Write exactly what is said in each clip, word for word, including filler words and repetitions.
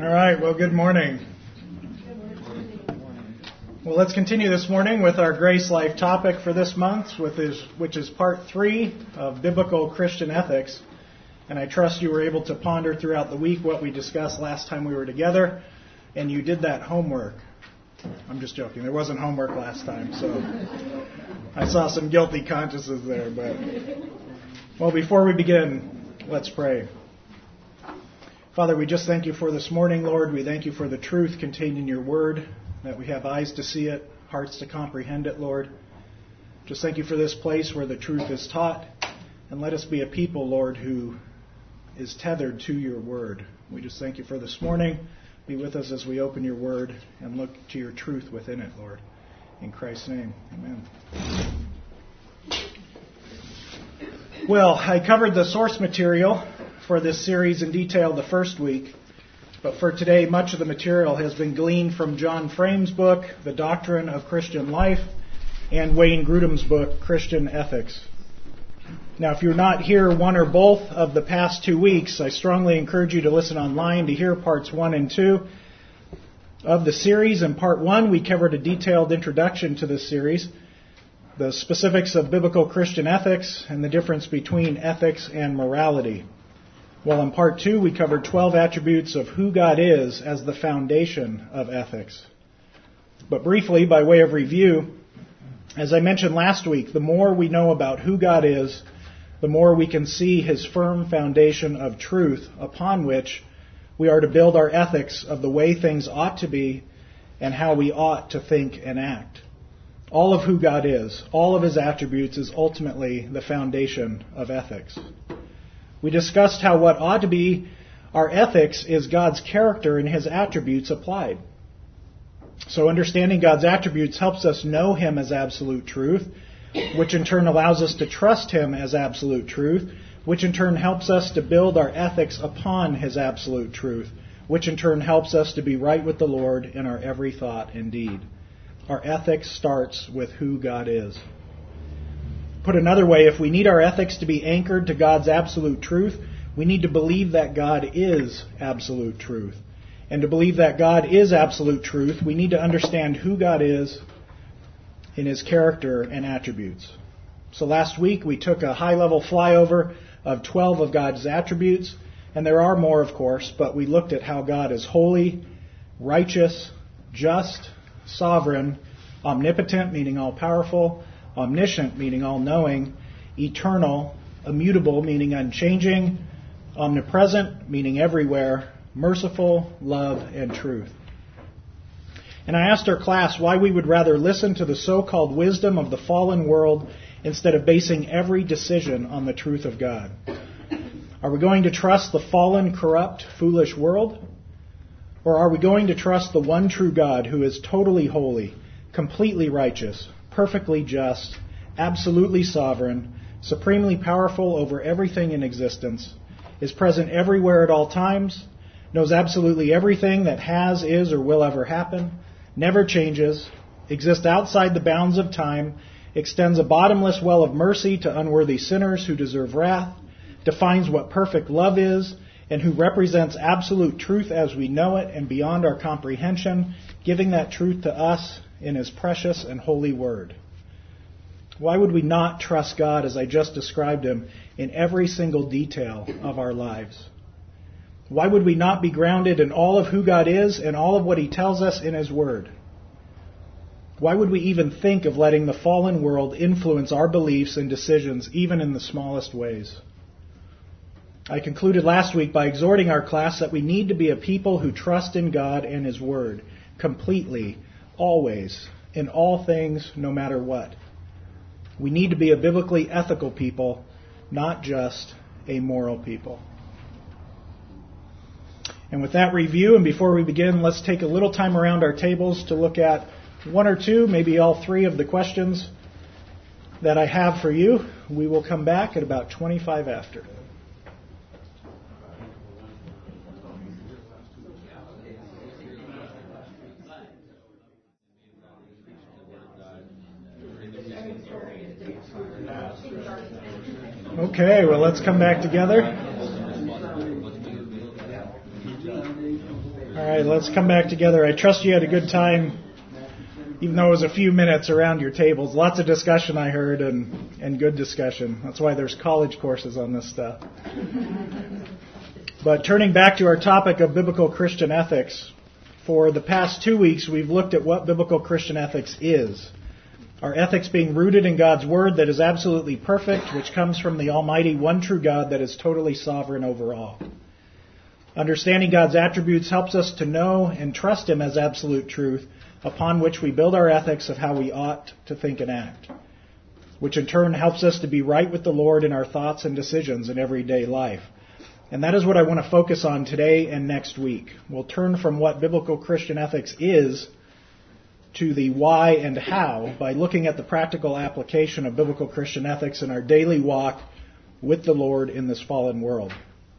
All right, well, good morning. Well, let's continue this morning with our Grace Life topic for this month, with his, which is part three of Biblical Christian Ethics. And I trust you were able to ponder throughout the week what we discussed last time we were together, and you did that homework. I'm just joking. There wasn't homework last time, so I saw some guilty consciences there. But well, before we begin, let's pray. Father, we just thank you for this morning, Lord. We thank you for the truth contained in your word, that we have eyes to see it, hearts to comprehend it, Lord. Just thank you for this place where the truth is taught, and let us be a people, Lord, who is tethered to your word. We just thank you for this morning. Be with us as we open your word and look to your truth within it, Lord. In Christ's name, amen. Well, I covered the source material for this series in detail the first week, but for today, much of the material has been gleaned from John Frame's book, The Doctrine of Christian Life, and Wayne Grudem's book, Christian Ethics. Now, if you're not here one or both of the past two weeks, I strongly encourage you to listen online to hear parts one and two of the series. In part one, we covered a detailed introduction to this series, the specifics of biblical Christian ethics, and the difference between ethics and morality. Well, in part two, we covered twelve attributes of who God is as the foundation of ethics. But briefly, by way of review, as I mentioned last week, the more we know about who God is, the more we can see his firm foundation of truth upon which we are to build our ethics of the way things ought to be and how we ought to think and act. All of who God is, all of his attributes, is ultimately the foundation of ethics. We discussed how what ought to be our ethics is God's character and his attributes applied. So understanding God's attributes helps us know him as absolute truth, which in turn allows us to trust him as absolute truth, which in turn helps us to build our ethics upon his absolute truth, which in turn helps us to be right with the Lord in our every thought and deed. Our ethics starts with who God is. Put another way, if we need our ethics to be anchored to God's absolute truth, we need to believe that God is absolute truth. And to believe that God is absolute truth, we need to understand who God is in his character and attributes. So last week we took a high-level flyover of twelve of God's attributes, and there are more, of course, but we looked at how God is holy, righteous, just, sovereign, omnipotent, meaning all-powerful, omniscient, meaning all-knowing, eternal, immutable, meaning unchanging, omnipresent, meaning everywhere, merciful, love, and truth. And I asked our class why we would rather listen to the so-called wisdom of the fallen world instead of basing every decision on the truth of God. Are we going to trust the fallen, corrupt, foolish world? Or are we going to trust the one true God who is totally holy, completely righteous, perfectly just, absolutely sovereign, supremely powerful over everything in existence, is present everywhere at all times, knows absolutely everything that has, is, or will ever happen, never changes, exists outside the bounds of time, extends a bottomless well of mercy to unworthy sinners who deserve wrath, defines what perfect love is, and who represents absolute truth as we know it and beyond our comprehension, giving that truth to us in his precious and holy word. Why would we not trust God as I just described him in every single detail of our lives? Why would we not be grounded in all of who God is and all of what he tells us in his word? Why would we even think of letting the fallen world influence our beliefs and decisions, even in the smallest ways? I concluded last week by exhorting our class that we need to be a people who trust in God and his word completely, always, in all things, no matter what. We need to be a biblically ethical people, not just a moral people. And with that review, and before we begin, let's take a little time around our tables to look at one or two, maybe all three of the questions that I have for you. We will come back at about twenty-five after. Okay, well, let's come back together. All right, let's come back together. I trust you had a good time, even though it was a few minutes around your tables. Lots of discussion I heard, and, and good discussion. That's why there's college courses on this stuff. But turning back to our topic of biblical Christian ethics, for the past two weeks we've looked at what biblical Christian ethics is. Our ethics being rooted in God's Word that is absolutely perfect, which comes from the Almighty, one true God that is totally sovereign over all. Understanding God's attributes helps us to know and trust Him as absolute truth, upon which we build our ethics of how we ought to think and act, which in turn helps us to be right with the Lord in our thoughts and decisions in everyday life. And that is what I want to focus on today and next week. We'll turn from what biblical Christian ethics is to the why and how by looking at the practical application of biblical Christian ethics in our daily walk with the Lord in this fallen world.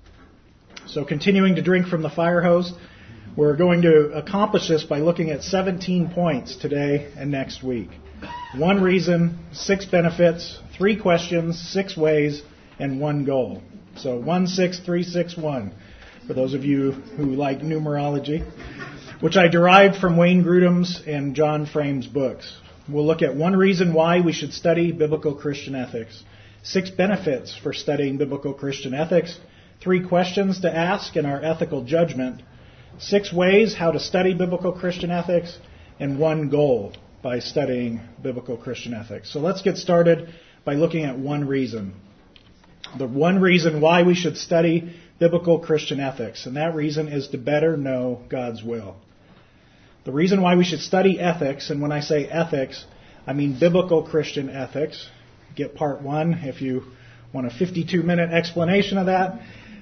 So continuing to drink from the fire hose, we're going to accomplish this by looking at seventeen points today and next week. One reason, six benefits, three questions, six ways, and one goal. So one, six, three, six, one, for those of you who like numerology, which I derived from Wayne Grudem's and John Frame's books. We'll look at one reason why we should study biblical Christian ethics, six benefits for studying biblical Christian ethics, three questions to ask in our ethical judgment, six ways how to study biblical Christian ethics, and one goal by studying biblical Christian ethics. So let's get started by looking at one reason. The one reason why we should study biblical Christian ethics, and that reason is to better know God's will. The reason why we should study ethics, and when I say ethics, I mean biblical Christian ethics. Get part one if you want a fifty-two minute explanation of that.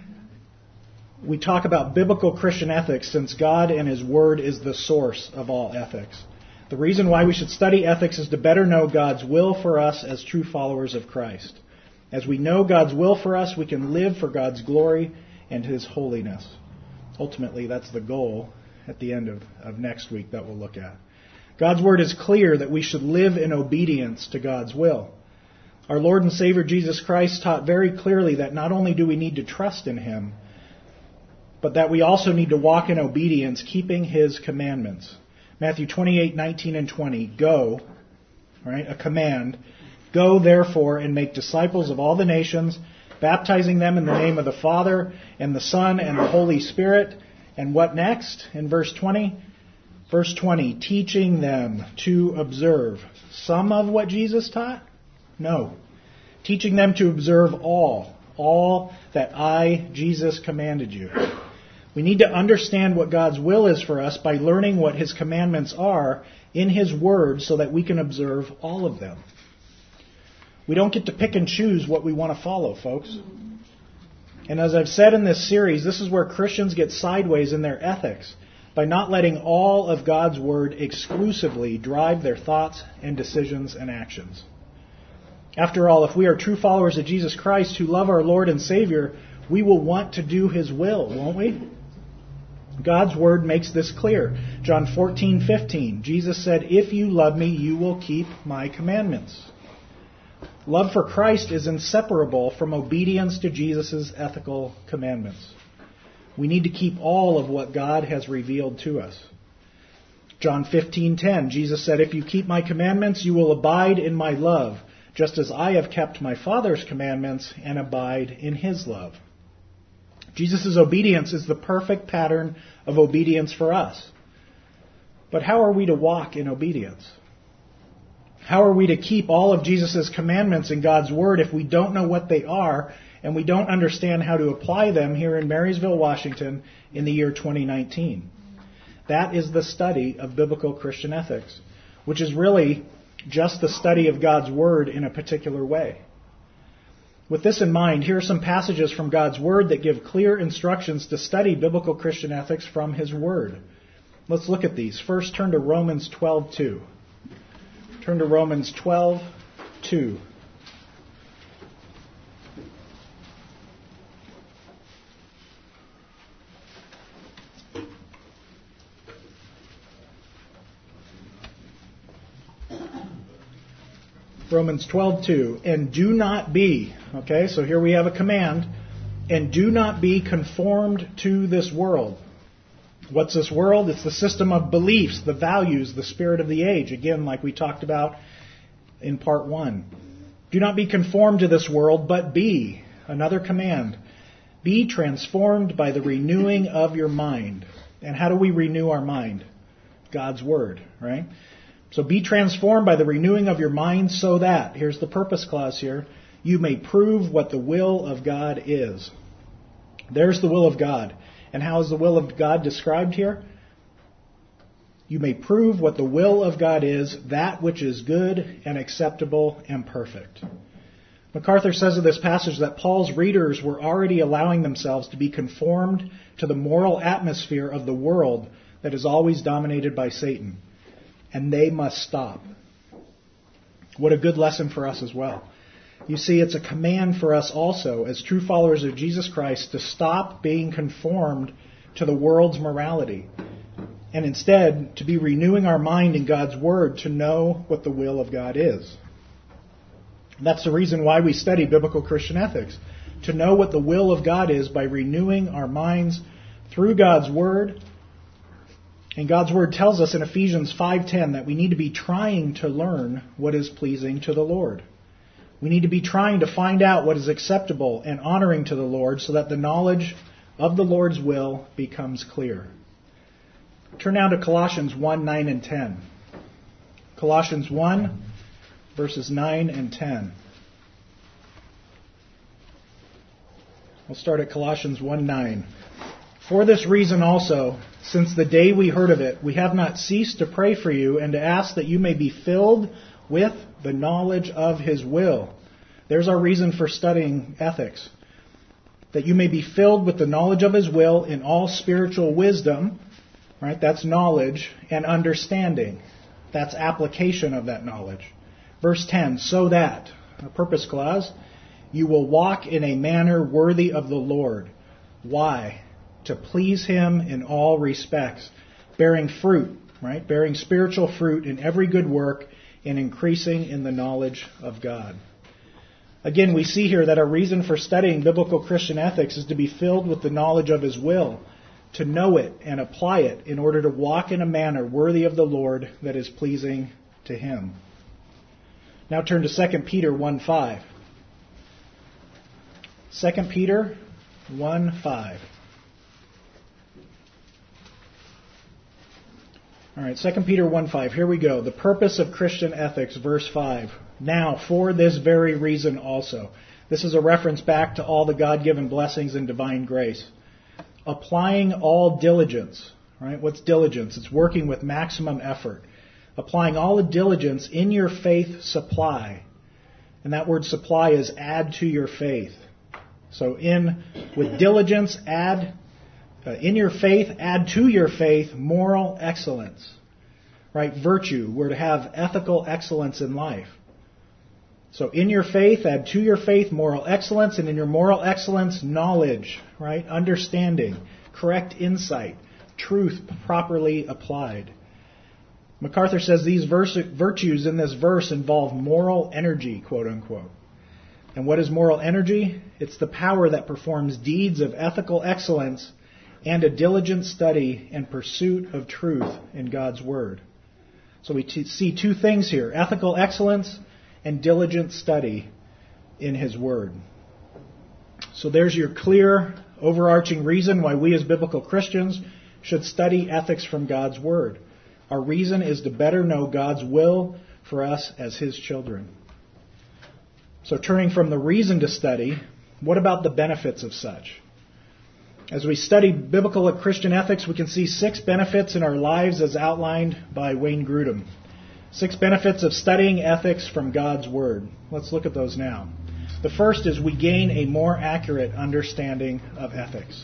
We talk about biblical Christian ethics since God and His Word is the source of all ethics. The reason why we should study ethics is to better know God's will for us as true followers of Christ. As we know God's will for us, we can live for God's glory and His holiness. Ultimately, that's the goal at the end of, of next week that we'll look at. God's Word is clear that we should live in obedience to God's will. Our Lord and Savior Jesus Christ taught very clearly that not only do we need to trust in Him, but that we also need to walk in obedience, keeping His commandments. Matthew twenty-eight, nineteen, and twenty. Go, right, a command. Go, therefore, and make disciples of all the nations, baptizing them in the name of the Father, and the Son, and the Holy Spirit. And what next? In verse twenty? Verse twenty, teaching them to observe some of what Jesus taught? No. Teaching them to observe all, all that I, Jesus, commanded you. We need to understand what God's will is for us by learning what His commandments are in His Word so that we can observe all of them. We don't get to pick and choose what we want to follow, folks. And as I've said in this series, this is where Christians get sideways in their ethics by not letting all of God's Word exclusively drive their thoughts and decisions and actions. After all, if we are true followers of Jesus Christ who love our Lord and Savior, we will want to do His will, won't we? God's Word makes this clear. John fourteen fifteen, Jesus said, if you love me, you will keep my commandments. Love for Christ is inseparable from obedience to Jesus' ethical commandments. We need to keep all of what God has revealed to us. John fifteen ten, Jesus said, if you keep my commandments, you will abide in my love, just as I have kept my Father's commandments and abide in His love. Jesus' obedience is the perfect pattern of obedience for us. But how are we to walk in obedience? How are we to keep all of Jesus' commandments in God's Word if we don't know what they are and we don't understand how to apply them here in Marysville, Washington in the year twenty nineteen? That is the study of biblical Christian ethics, which is really just the study of God's Word in a particular way. With this in mind, here are some passages from God's Word that give clear instructions to study biblical Christian ethics from His Word. Let's look at these. First, turn to Romans twelve two. Turn to Romans twelve two. Romans twelve two. And do not be, okay, so here we have a command, and do not be conformed to this world. What's this world? It's the system of beliefs, the values, the spirit of the age. Again, like we talked about in part one. Do not be conformed to this world, but be. Another command. Be transformed by the renewing of your mind. And how do we renew our mind? God's Word, right? So be transformed by the renewing of your mind so that, here's the purpose clause here, you may prove what the will of God is. There's the will of God. And how is the will of God described here? You may prove what the will of God is, that which is good and acceptable and perfect. MacArthur says of this passage that Paul's readers were already allowing themselves to be conformed to the moral atmosphere of the world that is always dominated by Satan. And they must stop. What a good lesson for us as well. You see, it's a command for us also, as true followers of Jesus Christ, to stop being conformed to the world's morality. And instead, to be renewing our mind in God's Word to know what the will of God is. And that's the reason why we study biblical Christian ethics. To know what the will of God is by renewing our minds through God's Word. And God's Word tells us in Ephesians five ten that we need to be trying to learn what is pleasing to the Lord. We need to be trying to find out what is acceptable and honoring to the Lord so that the knowledge of the Lord's will becomes clear. Turn now to Colossians one, nine, and ten. Colossians one, verses nine and ten. We'll start at Colossians one, nine. For this reason also, since the day we heard of it, we have not ceased to pray for you and to ask that you may be filled with the knowledge of His will. There's our reason for studying ethics. That you may be filled with the knowledge of His will in all spiritual wisdom. Right? That's knowledge, and understanding. That's application of that knowledge. Verse ten, so that, a purpose clause, you will walk in a manner worthy of the Lord. Why? To please Him in all respects, bearing fruit, right? Bearing spiritual fruit in every good work and increasing in the knowledge of God. Again, we see here that our reason for studying biblical Christian ethics is to be filled with the knowledge of His will, to know it and apply it in order to walk in a manner worthy of the Lord that is pleasing to Him. Now turn to Second Peter one five. Second Peter one five. All right, Second Peter one five. Here we go. The purpose of Christian ethics, verse five. Now, for this very reason also. This is a reference back to all the God-given blessings and divine grace. Applying all diligence. Right? What's diligence? It's working with maximum effort. Applying all the diligence in your faith supply. And that word supply is add to your faith. So in with diligence, add uh, in your faith, add to your faith moral excellence. Right? Virtue. We're to have ethical excellence in life. So in your faith, add to your faith moral excellence, and in your moral excellence, knowledge, right? Understanding, correct insight, truth properly applied. MacArthur says these verse, virtues in this verse involve moral energy, quote unquote. And what is moral energy? It's the power that performs deeds of ethical excellence and a diligent study and pursuit of truth in God's Word. So we t- see two things here, ethical excellence and diligent study in His Word. So there's your clear, overarching reason why we as biblical Christians should study ethics from God's Word. Our reason is to better know God's will for us as His children. So turning from the reason to study, what about the benefits of such? As we study biblical Christian ethics, we can see six benefits in our lives as outlined by Wayne Grudem. Six benefits of studying ethics from God's Word. Let's look at those now. The first is we gain a more accurate understanding of ethics.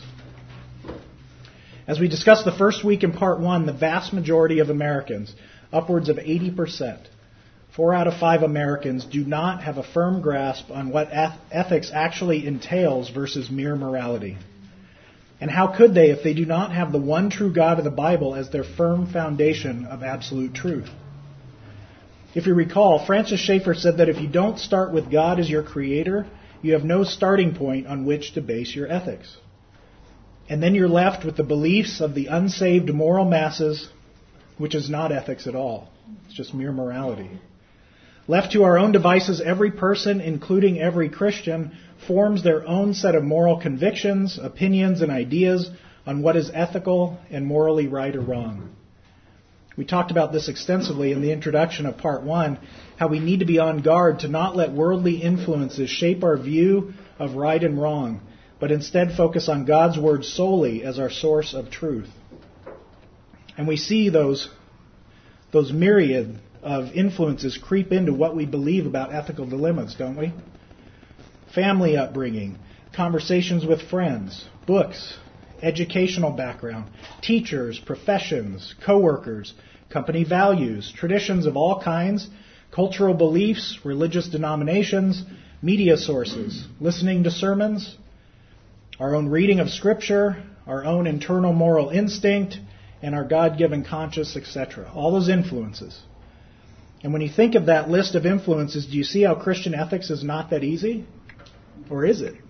As we discussed the first week in part one, the vast majority of Americans, upwards of eighty percent, four out of five Americans, do not have a firm grasp on what ethics actually entails versus mere morality. And how could they if they do not have the one true God of the Bible as their firm foundation of absolute truth? If you recall, Francis Schaeffer said that if you don't start with God as your creator, you have no starting point on which to base your ethics. And then you're left with the beliefs of the unsaved moral masses, which is not ethics at all. It's just mere morality. Left to our own devices, every person, including every Christian, forms their own set of moral convictions, opinions, and ideas on what is ethical and morally right or wrong. We talked about this extensively in the introduction of part one, how we need to be on guard to not let worldly influences shape our view of right and wrong, but instead focus on God's Word solely as our source of truth. And we see those, those myriad of influences creep into what we believe about ethical dilemmas, don't we? Family upbringing, conversations with friends, books, educational background, teachers, professions, co-workers, company values, traditions of all kinds, cultural beliefs, religious denominations, media sources, listening to sermons, our own reading of Scripture, our own internal moral instinct, and our God-given conscience, et cetera. All those influences. And when you think of that list of influences, do you see how Christian ethics is not that easy? Or is it?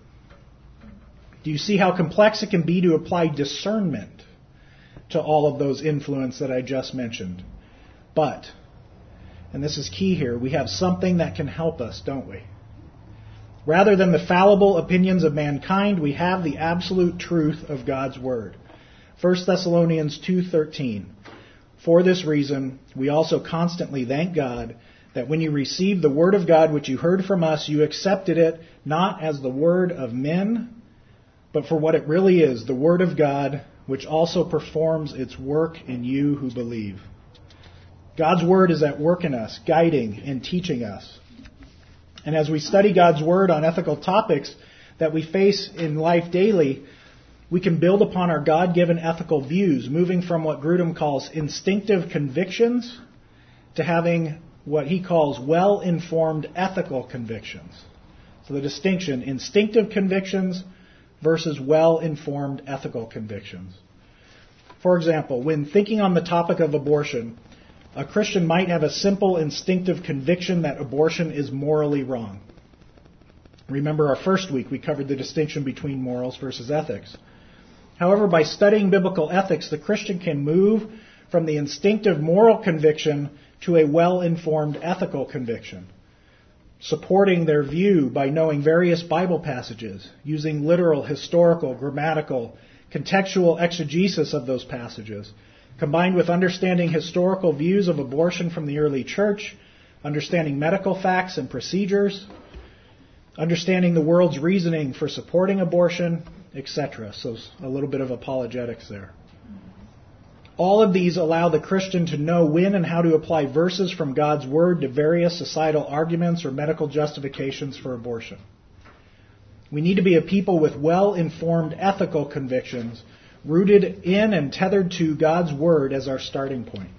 Do you see how complex it can be to apply discernment to all of those influences that I just mentioned? But, and this is key here, we have something that can help us, don't we? Rather than the fallible opinions of mankind, we have the absolute truth of God's Word. First Thessalonians two thirteen. For this reason, we also constantly thank God that when you received the Word of God which you heard from us, you accepted it not as the word of men, but for what it really is, the Word of God, which also performs its work in you who believe. God's Word is at work in us, guiding and teaching us. And as we study God's Word on ethical topics that we face in life daily, we can build upon our God-given ethical views, moving from what Grudem calls instinctive convictions to having what he calls well-informed ethical convictions. So the distinction, instinctive convictions versus well-informed ethical convictions. For example, when thinking on the topic of abortion, a Christian might have a simple instinctive conviction that abortion is morally wrong. Remember our first week we covered the distinction between morals versus ethics. However, by studying biblical ethics, the Christian can move from the instinctive moral conviction to a well-informed ethical conviction, supporting their view by knowing various Bible passages, using literal, historical, grammatical, contextual exegesis of those passages, combined with understanding historical views of abortion from the early church, understanding medical facts and procedures, understanding the world's reasoning for supporting abortion, et cetera. So a little bit of apologetics there. All of these allow the Christian to know when and how to apply verses from God's Word to various societal arguments or medical justifications for abortion. We need to be a people with well-informed ethical convictions, rooted in and tethered to God's Word as our starting point.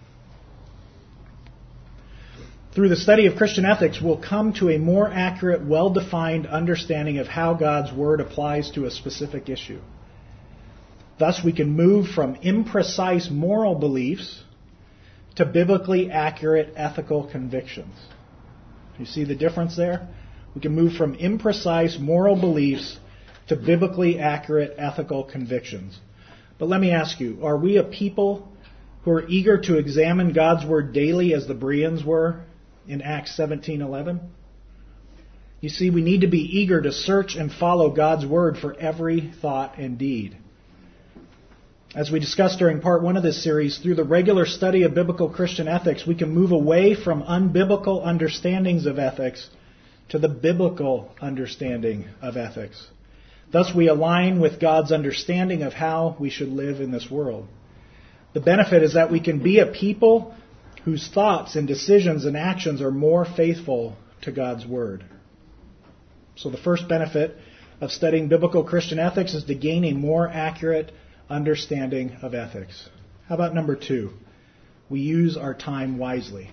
Through the study of Christian ethics, we'll come to a more accurate, well-defined understanding of how God's Word applies to a specific issue. Thus, we can move from imprecise moral beliefs to biblically accurate ethical convictions. You see the difference there? We can move from imprecise moral beliefs to biblically accurate ethical convictions. But let me ask you, are we a people who are eager to examine God's Word daily as the Bereans were in Acts seventeen eleven? You see, we need to be eager to search and follow God's Word for every thought and deed. As we discussed during part one of this series, through the regular study of biblical Christian ethics, we can move away from unbiblical understandings of ethics to the biblical understanding of ethics. Thus, we align with God's understanding of how we should live in this world. The benefit is that we can be a people whose thoughts and decisions and actions are more faithful to God's Word. So the first benefit of studying biblical Christian ethics is to gain a more accurate understanding of ethics. How about number two? We use our time wisely.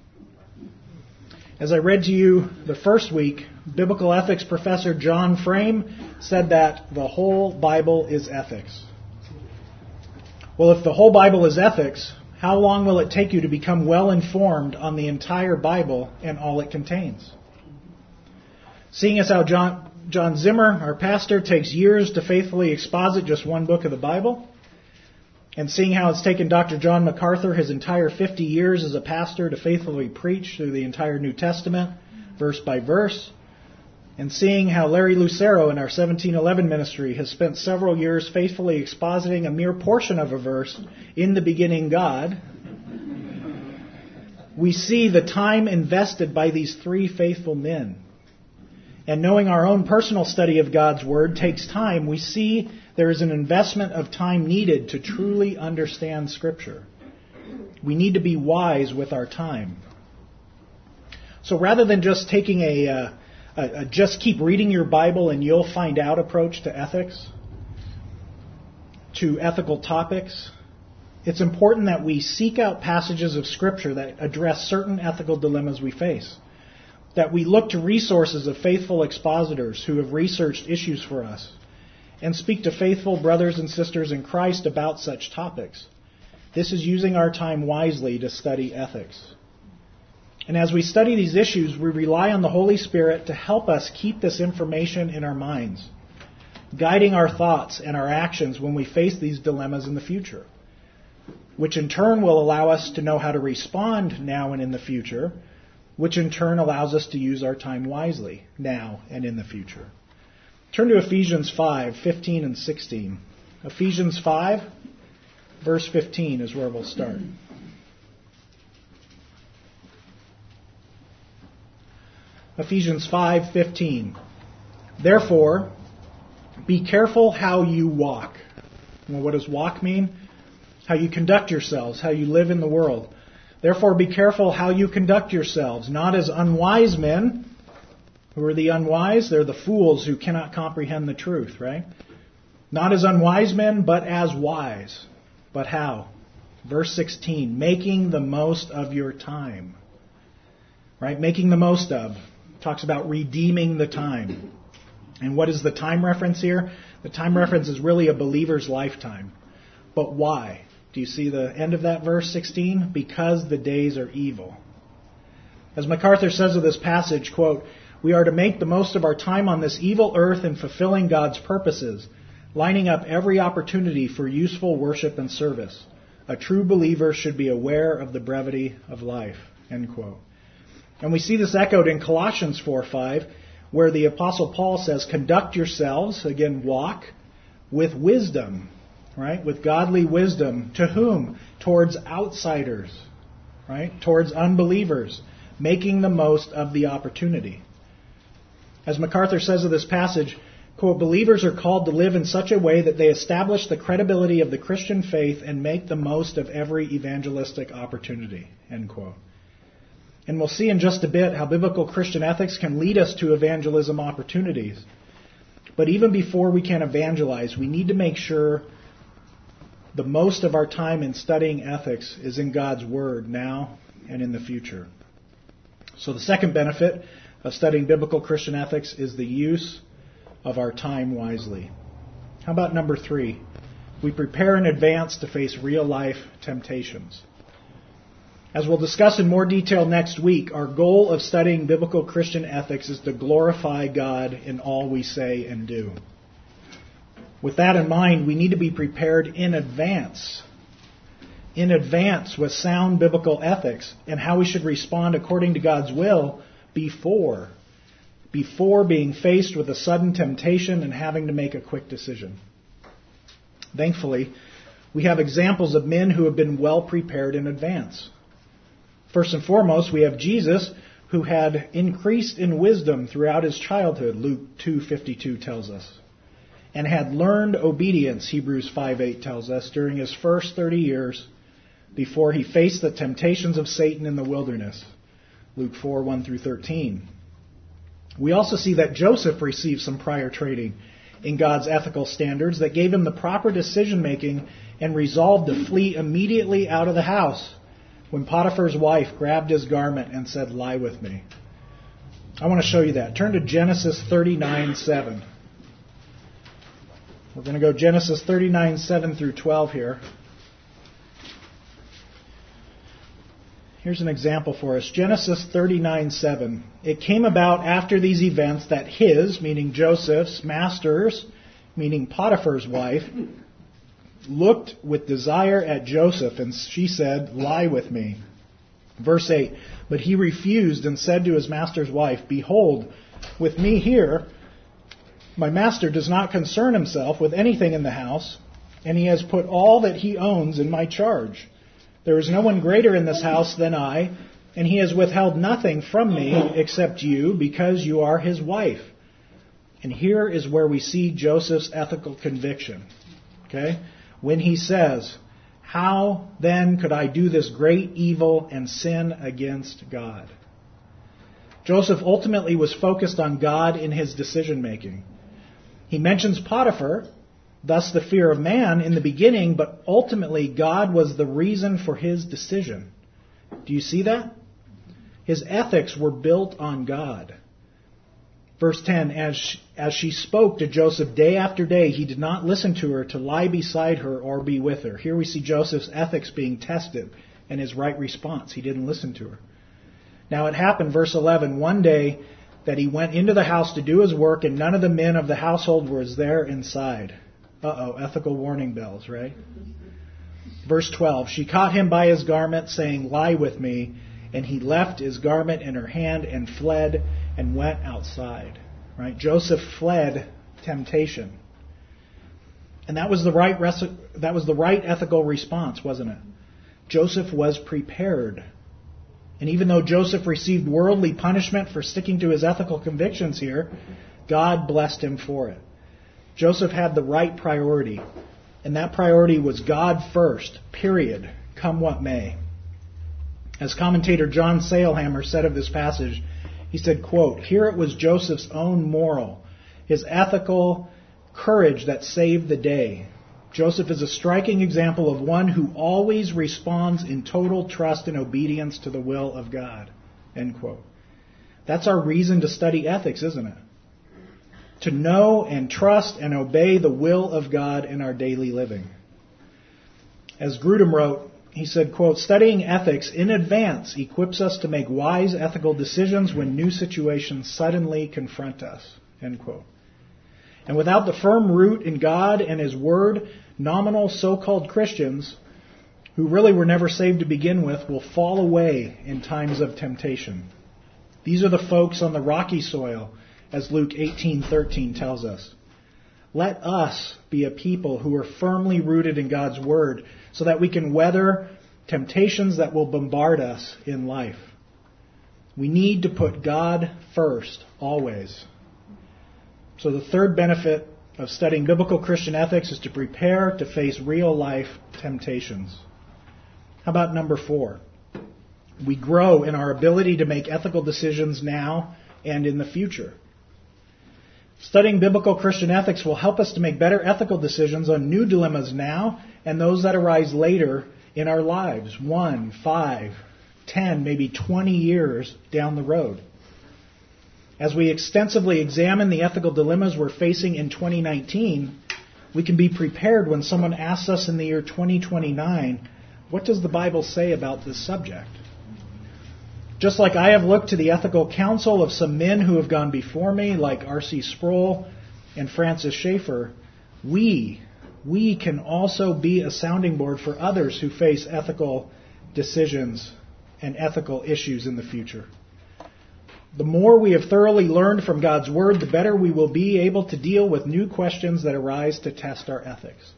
As I read to you the first week, biblical ethics professor John Frame said that the whole Bible is ethics. Well, if the whole Bible is ethics, how long will it take you to become well informed on the entire Bible and all it contains? Seeing as how John, John Zimmer, our pastor, takes years to faithfully exposit just one book of the Bible. And seeing how it's taken Doctor John MacArthur his entire fifty years as a pastor to faithfully preach through the entire New Testament, verse by verse. And seeing how Larry Lucero in our seventeen eleven ministry has spent several years faithfully expositing a mere portion of a verse, in the beginning God, we see the time invested by these three faithful men. And knowing our own personal study of God's Word takes time, we see there is an investment of time needed to truly understand Scripture. We need to be wise with our time. So rather than just taking a, uh, a, a just keep reading your Bible and you'll find out approach to ethics, to ethical topics, it's important that we seek out passages of Scripture that address certain ethical dilemmas we face. That we look to resources of faithful expositors who have researched issues for us and speak to faithful brothers and sisters in Christ about such topics. This is using our time wisely to study ethics. And as we study these issues, we rely on the Holy Spirit to help us keep this information in our minds, guiding our thoughts and our actions when we face these dilemmas in the future, which in turn will allow us to know how to respond now and in the future, which in turn allows us to use our time wisely now and in the future. Turn to Ephesians five, fifteen and sixteen. Ephesians five, verse fifteen is where we'll start. Ephesians five fifteen. Therefore, be careful how you walk. Well, what does walk mean? How you conduct yourselves, how you live in the world. Therefore, be careful how you conduct yourselves, not as unwise men. Who are the unwise? They're the fools who cannot comprehend the truth, right? Not as unwise men, but as wise. But how? Verse sixteen, making the most of your time. Right? Making the most of. Talks about redeeming the time. And what is the time reference here? The time reference is really a believer's lifetime. But why? Do you see the end of that verse sixteen? Because the days are evil. As MacArthur says of this passage, quote, we are to make the most of our time on this evil earth in fulfilling God's purposes, lining up every opportunity for useful worship and service. A true believer should be aware of the brevity of life, end quote. And we see this echoed in Colossians four five, where the Apostle Paul says, conduct yourselves, again, walk, with wisdom. Right? With godly wisdom. To whom? Towards outsiders. Right? Towards unbelievers. Making the most of the opportunity. As MacArthur says of this passage, quote, believers are called to live in such a way that they establish the credibility of the Christian faith and make the most of every evangelistic opportunity. End quote. And we'll see in just a bit how biblical Christian ethics can lead us to evangelism opportunities. But even before we can evangelize, we need to make sure the most of our time in studying ethics is in God's Word now and in the future. So the second benefit of studying biblical Christian ethics is the use of our time wisely. How about number three? We prepare in advance to face real-life temptations. As we'll discuss in more detail next week, our goal of studying biblical Christian ethics is to glorify God in all we say and do. With that in mind, we need to be prepared in advance, in advance with sound biblical ethics and how we should respond according to God's will before, before being faced with a sudden temptation and having to make a quick decision. Thankfully, we have examples of men who have been well prepared in advance. First and foremost, we have Jesus, who had increased in wisdom throughout his childhood, Luke two fifty-two tells us. And had learned obedience, Hebrews five eight tells us, during his first thirty years before he faced the temptations of Satan in the wilderness, Luke four one through thirteen. We also see that Joseph received some prior training in God's ethical standards that gave him the proper decision-making and resolved to flee immediately out of the house when Potiphar's wife grabbed his garment and said, lie with me. I want to show you that. Turn to Genesis thirty-nine seven. We're going to go Genesis thirty-nine seven through twelve here. Here's an example for us. Genesis thirty-nine seven. It came about after these events that his, meaning Joseph's, masters, meaning Potiphar's wife, looked with desire at Joseph, and she said, "Lie with me." Verse eight. But he refused and said to his master's wife, "Behold, with me here, my master does not concern himself with anything in the house, and he has put all that he owns in my charge. There is no one greater in this house than I, and he has withheld nothing from me except you, because you are his wife." And here is where we see Joseph's ethical conviction. Okay? When he says, "How then could I do this great evil and sin against God?" Joseph ultimately was focused on God in his decision making. He mentions Potiphar, thus the fear of man, in the beginning, but ultimately God was the reason for his decision. Do you see that? His ethics were built on God. Verse ten, as she, as she spoke to Joseph day after day, he did not listen to her to lie beside her or be with her. Here we see Joseph's ethics being tested and his right response. He didn't listen to her. Now it happened, verse eleven, one day that he went into the house to do his work, and none of the men of the household was there inside. Uh-oh, ethical warning bells, right? Verse twelve, she caught him by his garment, saying, "Lie with me." And he left his garment in her hand and fled and went outside. Right? Joseph fled temptation. And that was the right res- that was the right ethical response, wasn't it? Joseph was prepared. And even though Joseph received worldly punishment for sticking to his ethical convictions here, God blessed him for it. Joseph had the right priority, and that priority was God first, period, come what may. As commentator John Sailhammer said of this passage, he said, quote, "Here it was Joseph's own moral, his ethical courage that saved the day. Joseph is a striking example of one who always responds in total trust and obedience to the will of God." End quote. That's our reason to study ethics, isn't it? To know and trust and obey the will of God in our daily living. As Grudem wrote, he said, quote, "Studying ethics in advance equips us to make wise ethical decisions when new situations suddenly confront us." End quote. And without the firm root in God and His Word, nominal so-called Christians, who really were never saved to begin with, will fall away in times of temptation. These are the folks on the rocky soil, as Luke eighteen thirteen tells us. Let us be a people who are firmly rooted in God's Word so that we can weather temptations that will bombard us in life. We need to put God first, always. So the third benefit of studying biblical Christian ethics is to prepare to face real life temptations. How about number four? We grow in our ability to make ethical decisions now and in the future. Studying biblical Christian ethics will help us to make better ethical decisions on new dilemmas now and those that arise later in our lives, one, five, ten, maybe twenty years down the road. As we extensively examine the ethical dilemmas we're facing in twenty nineteen, we can be prepared when someone asks us in the year twenty twenty-nine, what does the Bible say about this subject? Just like I have looked to the ethical counsel of some men who have gone before me, like R C Sproul and Francis Schaeffer, we, we can also be a sounding board for others who face ethical decisions and ethical issues in the future. The more we have thoroughly learned from God's Word, the better we will be able to deal with new questions that arise to test our ethics.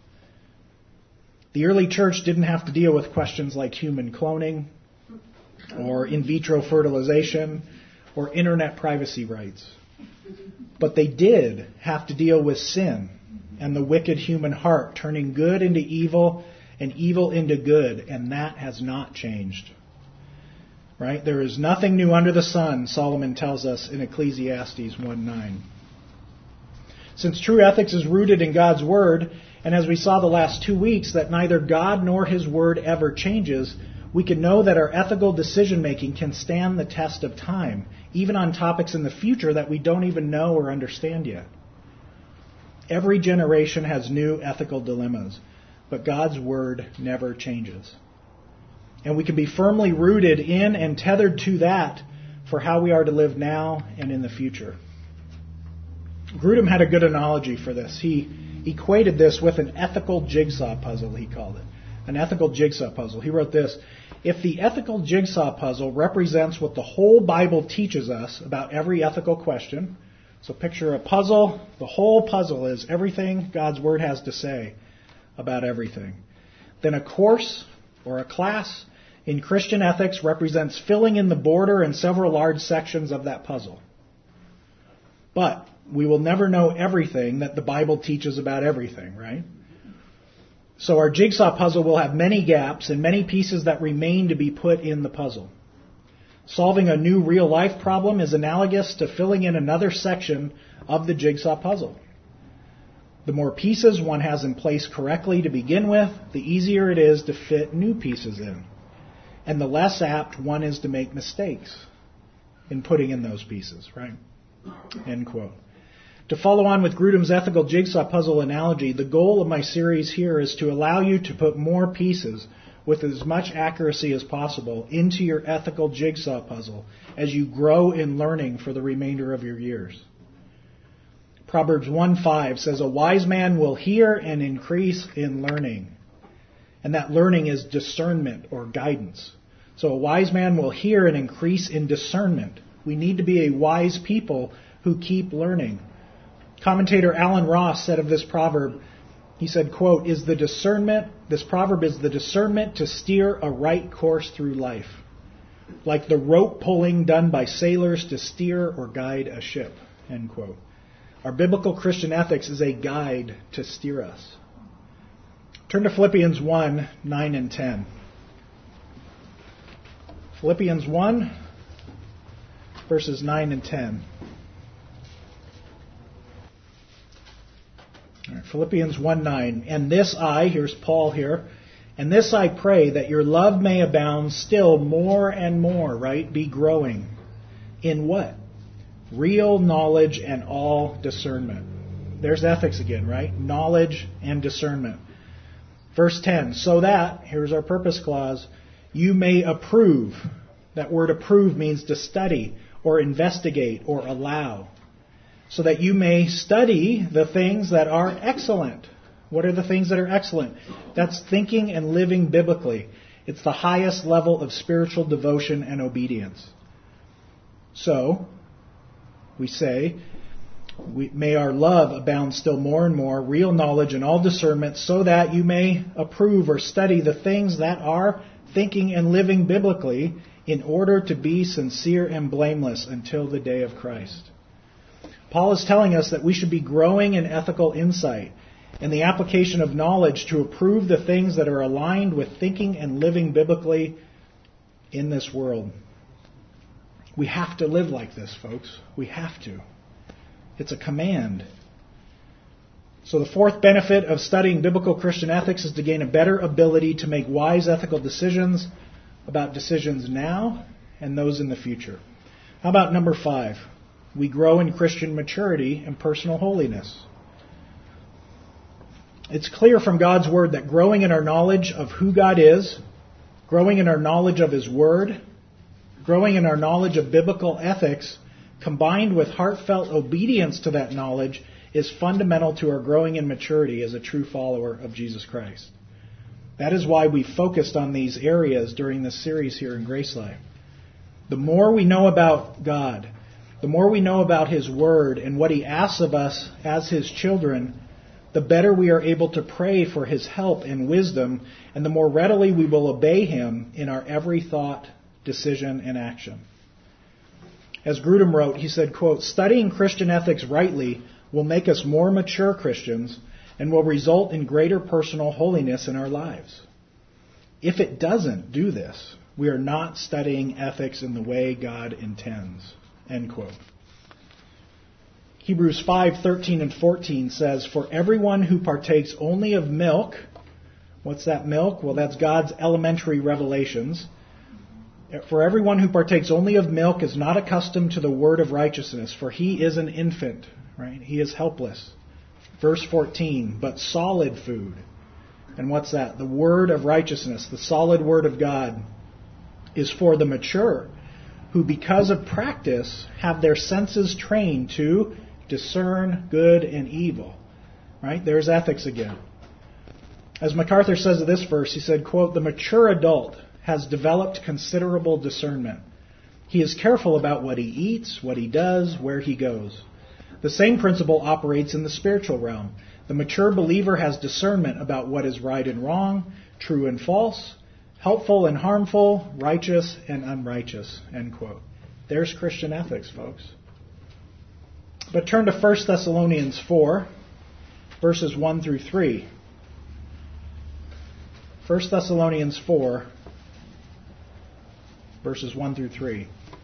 The early church didn't have to deal with questions like human cloning, or in vitro fertilization, or internet privacy rights. But they did have to deal with sin and the wicked human heart, turning good into evil and evil into good, and that has not changed. Right? There is nothing new under the sun, Solomon tells us in Ecclesiastes one nine. Since true ethics is rooted in God's Word, and as we saw the last two weeks, that neither God nor His Word ever changes, we can know that our ethical decision-making can stand the test of time, even on topics in the future that we don't even know or understand yet. Every generation has new ethical dilemmas, but God's Word never changes. And we can be firmly rooted in and tethered to that for how we are to live now and in the future. Grudem had a good analogy for this. He equated this with an ethical jigsaw puzzle, he called it. An ethical jigsaw puzzle. He wrote this: if the ethical jigsaw puzzle represents what the whole Bible teaches us about every ethical question, so picture a puzzle, the whole puzzle is everything God's Word has to say about everything, then a course or a class in Christian ethics represents filling in the border and several large sections of that puzzle. But we will never know everything that the Bible teaches about everything, right? So our jigsaw puzzle will have many gaps and many pieces that remain to be put in the puzzle. Solving a new real-life problem is analogous to filling in another section of the jigsaw puzzle. The more pieces one has in place correctly to begin with, the easier it is to fit new pieces in. And the less apt one is to make mistakes in putting in those pieces, right? End quote. To follow on with Grudem's ethical jigsaw puzzle analogy, the goal of my series here is to allow you to put more pieces with as much accuracy as possible into your ethical jigsaw puzzle as you grow in learning for the remainder of your years. Proverbs one five says, a wise man will hear and increase in learning. And that learning is discernment or guidance. So a wise man will hear and increase in discernment. We need to be a wise people who keep learning. Commentator Alan Ross said of this proverb, he said, quote, is the discernment, this proverb is the discernment to steer a right course through life, like the rope pulling done by sailors to steer or guide a ship, end quote. Our biblical Christian ethics is a guide to steer us. Turn to Philippians one, nine and ten. Philippians one, verses nine and ten. All right, Philippians one nine. And this I, here's Paul here, and this I pray, that your love may abound still more and more, right? Be growing. In what? Real knowledge and all discernment. There's ethics again, right? Knowledge and discernment. Verse ten. So that, here's our purpose clause, you may approve. That word approve means to study or investigate or allow. So that you may study the things that are excellent. What are the things that are excellent? That's thinking and living biblically. It's the highest level of spiritual devotion and obedience. So, we say, we, may our love abound still more and more, real knowledge and all discernment, so that you may approve or study the things that are thinking and living biblically, in order to be sincere and blameless until the day of Christ. Paul is telling us that we should be growing in ethical insight and the application of knowledge to approve the things that are aligned with thinking and living biblically in this world. We have to live like this, folks. We have to. It's a command. So the fourth benefit of studying biblical Christian ethics is to gain a better ability to make wise ethical decisions about decisions now and those in the future. How about number five? We grow in Christian maturity and personal holiness. It's clear from God's Word that growing in our knowledge of who God is, growing in our knowledge of His Word, growing in our knowledge of biblical ethics, combined with heartfelt obedience to that knowledge, is fundamental to our growing in maturity as a true follower of Jesus Christ. That is why we focused on these areas during this series here in Grace Life. The more we know about God, the more we know about His Word and what He asks of us as His children, the better we are able to pray for His help and wisdom, and the more readily we will obey Him in our every thought, decision, and action. As Grudem wrote, he said, quote, studying Christian ethics rightly will make us more mature Christians and will result in greater personal holiness in our lives. If it doesn't do this, we are not studying ethics in the way God intends. End quote. Hebrews five thirteen and fourteen says, for everyone who partakes only of milk, what's that milk? Well, that's God's elementary revelations. For everyone who partakes only of milk is not accustomed to the word of righteousness, for he is an infant, right? He is helpless. Verse fourteen, but solid food. And what's that? The word of righteousness, the solid word of God, is for the mature, who because of practice have their senses trained to discern good and evil. Right? There's ethics again. As MacArthur says of this verse, he said, quote, "The mature adult has developed considerable discernment. He is careful about what he eats, what he does, where he goes. The same principle operates in the spiritual realm. The mature believer has discernment about what is right and wrong, true and false, helpful and harmful, righteous and unrighteous." End quote. There's Christian ethics, folks. But turn to First Thessalonians four, verses one through three. First Thessalonians four, verses one through three.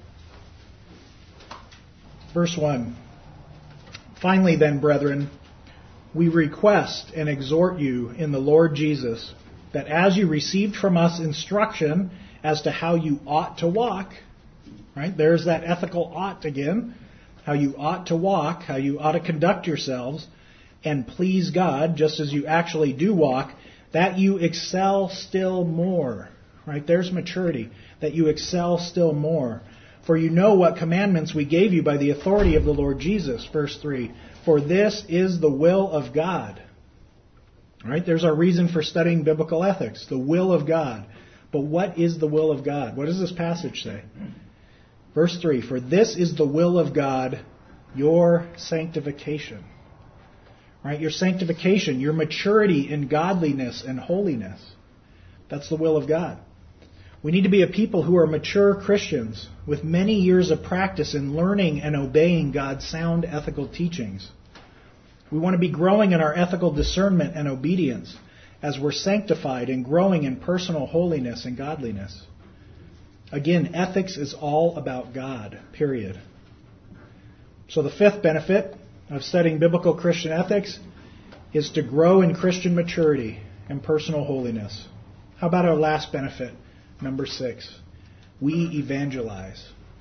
Verse one. "Finally then, brethren, we request and exhort you in the Lord Jesus, that as you received from us instruction as to how you ought to walk," right? There's that ethical ought again. How you ought to walk, how you ought to conduct yourselves, and please God, just as you actually do walk, that you excel still more. Right? There's maturity. That you excel still more. "For you know what commandments we gave you by the authority of the Lord Jesus." Verse three. "For this is the will of God." Right? There's our reason for studying biblical ethics. The will of God. But what is the will of God? What does this passage say? Verse three. "For this is the will of God, your sanctification." Right? Your sanctification, your maturity in godliness and holiness. That's the will of God. We need to be a people who are mature Christians with many years of practice in learning and obeying God's sound ethical teachings. We want to be growing in our ethical discernment and obedience as we're sanctified and growing in personal holiness and godliness. Again, ethics is all about God, period. So the fifth benefit of studying biblical Christian ethics is to grow in Christian maturity and personal holiness. How about our last benefit? Number six, we evangelize.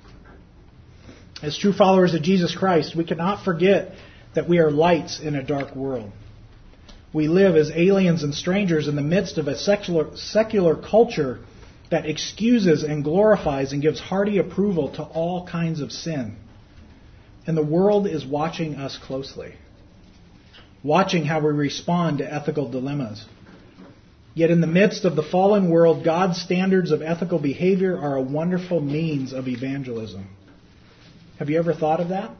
As true followers of Jesus Christ, we cannot forget that we are lights in a dark world. We live as aliens and strangers in the midst of a secular, secular culture that excuses and glorifies and gives hearty approval to all kinds of sin. And the world is watching us closely, watching how we respond to ethical dilemmas. Yet in the midst of the fallen world, God's standards of ethical behavior are a wonderful means of evangelism. Have you ever thought of that?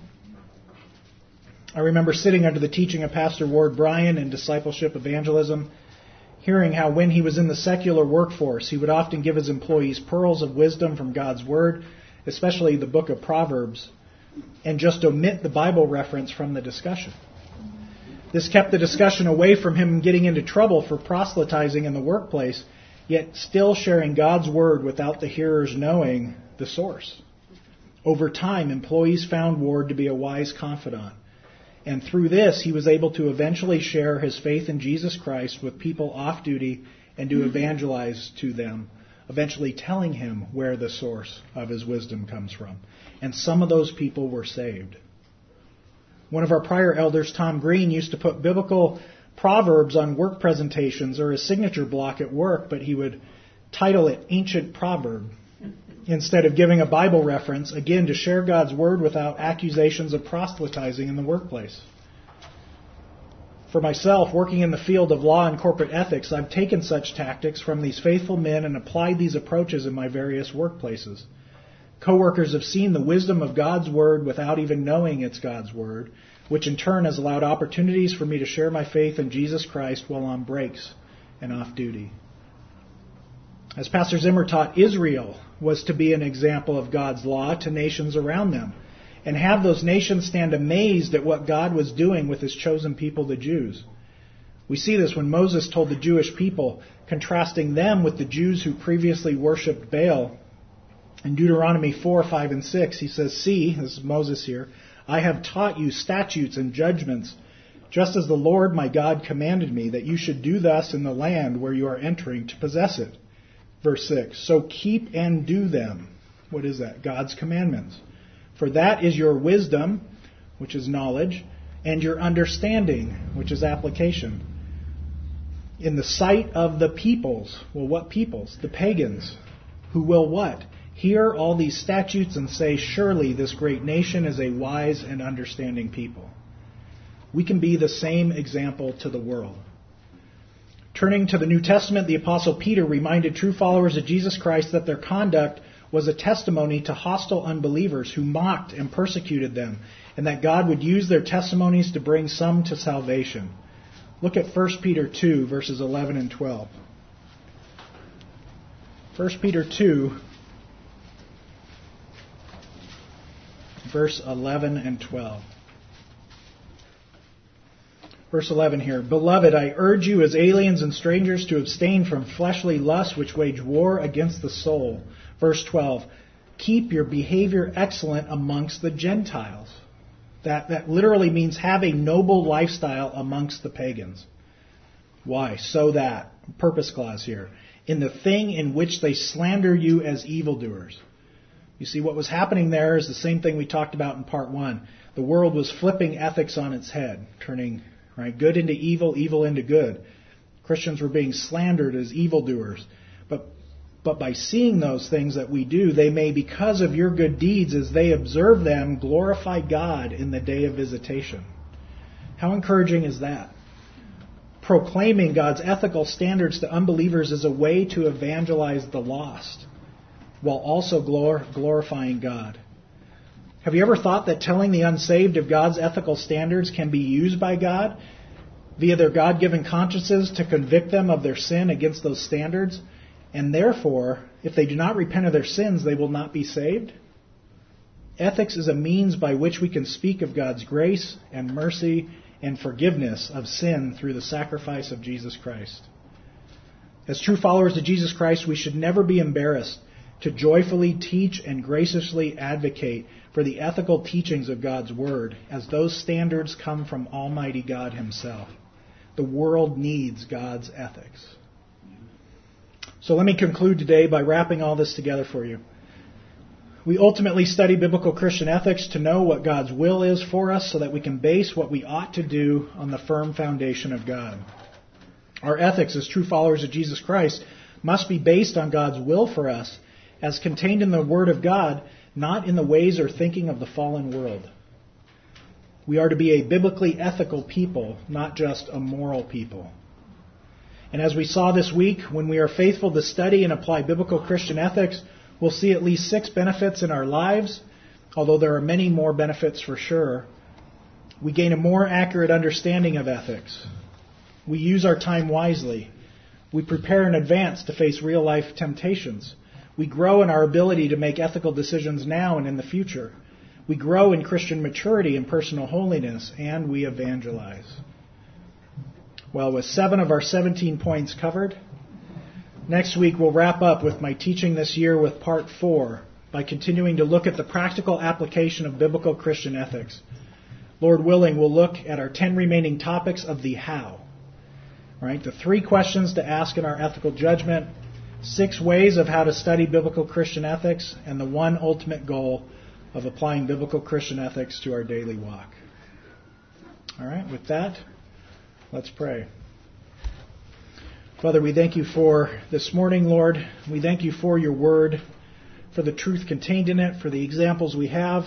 I remember sitting under the teaching of Pastor Ward Bryan in Discipleship Evangelism, hearing how when he was in the secular workforce, he would often give his employees pearls of wisdom from God's Word, especially the book of Proverbs, and just omit the Bible reference from the discussion. This kept the discussion away from him getting into trouble for proselytizing in the workplace, yet still sharing God's Word without the hearers knowing the source. Over time, employees found Ward to be a wise confidant. And through this, he was able to eventually share his faith in Jesus Christ with people off duty and to evangelize to them, eventually telling him where the source of his wisdom comes from. And some of those people were saved. One of our prior elders, Tom Green, used to put biblical proverbs on work presentations or his signature block at work, but he would title it Ancient Proverb instead of giving a Bible reference, again, to share God's Word without accusations of proselytizing in the workplace. For myself, working in the field of law and corporate ethics, I've taken such tactics from these faithful men and applied these approaches in my various workplaces. Coworkers have seen the wisdom of God's Word without even knowing it's God's Word, which in turn has allowed opportunities for me to share my faith in Jesus Christ while on breaks and off duty. As Pastor Zimmer taught, Israel was to be an example of God's law to nations around them and have those nations stand amazed at what God was doing with His chosen people, the Jews. We see this when Moses told the Jewish people, contrasting them with the Jews who previously worshipped Baal. In Deuteronomy four, five, and six, he says, "See," this is Moses here, "I have taught you statutes and judgments, just as the Lord my God commanded me, that you should do thus in the land where you are entering to possess it." Verse six, "So keep and do them." What is that? God's commandments. "For that is your wisdom," which is knowledge, "and your understanding," which is application. in the sight of the peoples. Well, what peoples? The pagans. Who will what? Hear all these statutes and say, surely this great nation is a wise and understanding people. We can be the same example to the world. Turning to the New Testament, the Apostle Peter reminded true followers of Jesus Christ that their conduct was a testimony to hostile unbelievers who mocked and persecuted them, and that God would use their testimonies to bring some to salvation. Look at First Peter two, verses eleven and twelve. First Peter two, verse eleven and twelve. Verse eleven here. Beloved, I urge you as aliens and strangers to abstain from fleshly lusts which wage war against the soul. Verse twelve. Keep your behavior excellent amongst the Gentiles. That, that literally means have a noble lifestyle amongst the pagans. Why? So that, purpose clause here, in the thing in which they slander you as evildoers. You see, what was happening there is the same thing we talked about in part one. The world was flipping ethics on its head, turning right, good into evil, evil into good. Christians were being slandered as evildoers. But But by seeing those things that we do, they may, because of your good deeds, as they observe them, glorify God in the day of visitation. How encouraging is that? Proclaiming God's ethical standards to unbelievers is a way to evangelize the lost, while also glor- glorifying God. Have you ever thought that telling the unsaved of God's ethical standards can be used by God via their God-given consciences to convict them of their sin against those standards? And therefore, if they do not repent of their sins, they will not be saved? Ethics is a means by which we can speak of God's grace and mercy and forgiveness of sin through the sacrifice of Jesus Christ. As true followers of Jesus Christ, we should never be embarrassed to joyfully teach and graciously advocate for the ethical teachings of God's Word, as those standards come from Almighty God Himself. The world needs God's ethics. So let me conclude today by wrapping all this together for you. We ultimately study biblical Christian ethics to know what God's will is for us so that we can base what we ought to do on the firm foundation of God. Our ethics as true followers of Jesus Christ must be based on God's will for us as contained in the Word of God, not in the ways or thinking of the fallen world. We are to be a biblically ethical people, not just a moral people. And as we saw this week, when we are faithful to study and apply biblical Christian ethics, we'll see at least six benefits in our lives, although there are many more benefits for sure. We gain a more accurate understanding of ethics. We use our time wisely. We prepare in advance to face real-life temptations. We grow in our ability to make ethical decisions now and in the future. We grow in Christian maturity and personal holiness, and we evangelize. Well, with seven of our seventeen points covered, next week we'll wrap up with my teaching this year with part four by continuing to look at the practical application of biblical Christian ethics. Lord willing, we'll look at our ten remaining topics of the how. Right? The three questions to ask in our ethical judgment, six ways of how to study biblical Christian ethics, and the one ultimate goal of applying biblical Christian ethics to our daily walk. All right, with that, let's pray. Father, we thank you for this morning, Lord. We thank you for your word, for the truth contained in it, for the examples we have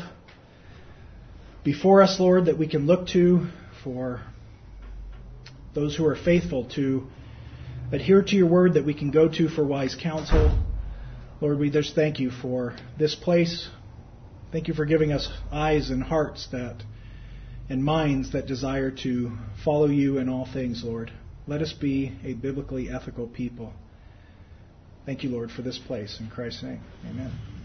before us, Lord, that we can look to, for those who are faithful to adhere to your word that we can go to for wise counsel. Lord, we just thank you for this place. Thank you for giving us eyes and hearts that and minds that desire to follow you in all things, Lord. Let us be a biblically ethical people. Thank you, Lord, for this place. In Christ's name, amen.